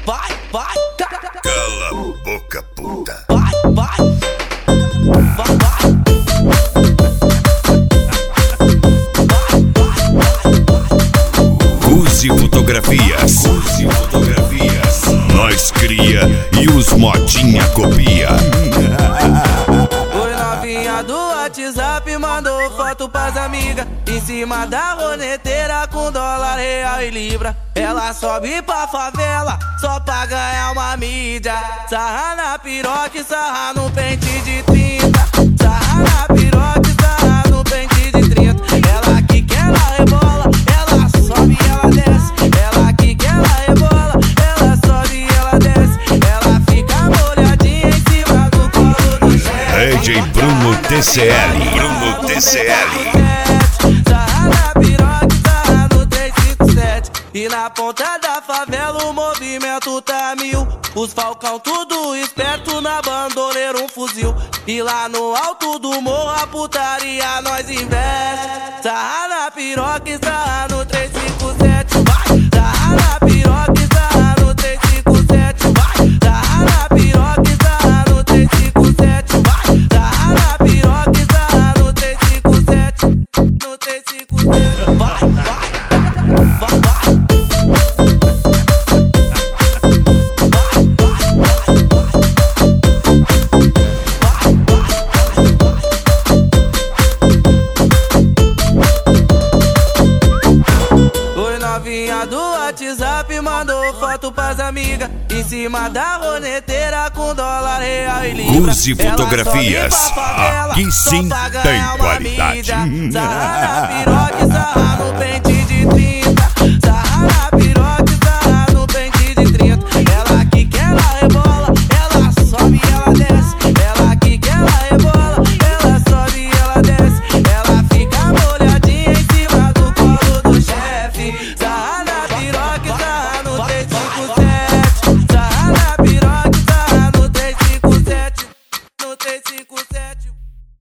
vai, vai. Cala a boca, puta. Vai, vai, vai, vai. Use fotografias. Use fotografias. Nós cria e os modinha copia. Oi, novinha do WhatsApp mandou foto pras amigas em cima da roneteira com dólar, real e libra. Ela sobe pra favela só pra ganhar uma mídia. Sarra na piroca e sarra no pente de 30. Sarra na piroca e sarra no pente de 30. Ela aqui que ela rebola, ela sobe e ela desce. Ela aqui que ela rebola, ela sobe e ela desce. Ela fica molhadinha em cima do colo do chefe. DJ Bruno TCL. Bruno TCL. Sarra na piroca e sarra no 357. E na ponta da favela o movimento tá mil. Os falcão tudo esperto, na bandoleira um fuzil. E lá no alto do morro a putaria nós investe. Sarra na piroca e sarra no 357. Vai! Sarra na piroca e sarra no 357. Vai! Sarra na piroca e sarra no 357. Vai! Sarra na piroca e sarra no 357. No 357. Vai, vai, vai, vai. Novinha do WhatsApp mandou foto pras amigas em cima da roneteira com dólar, real e libra. Use fotografias. Aqui sim tem qualidade. Sarra na piroca e sarra no pente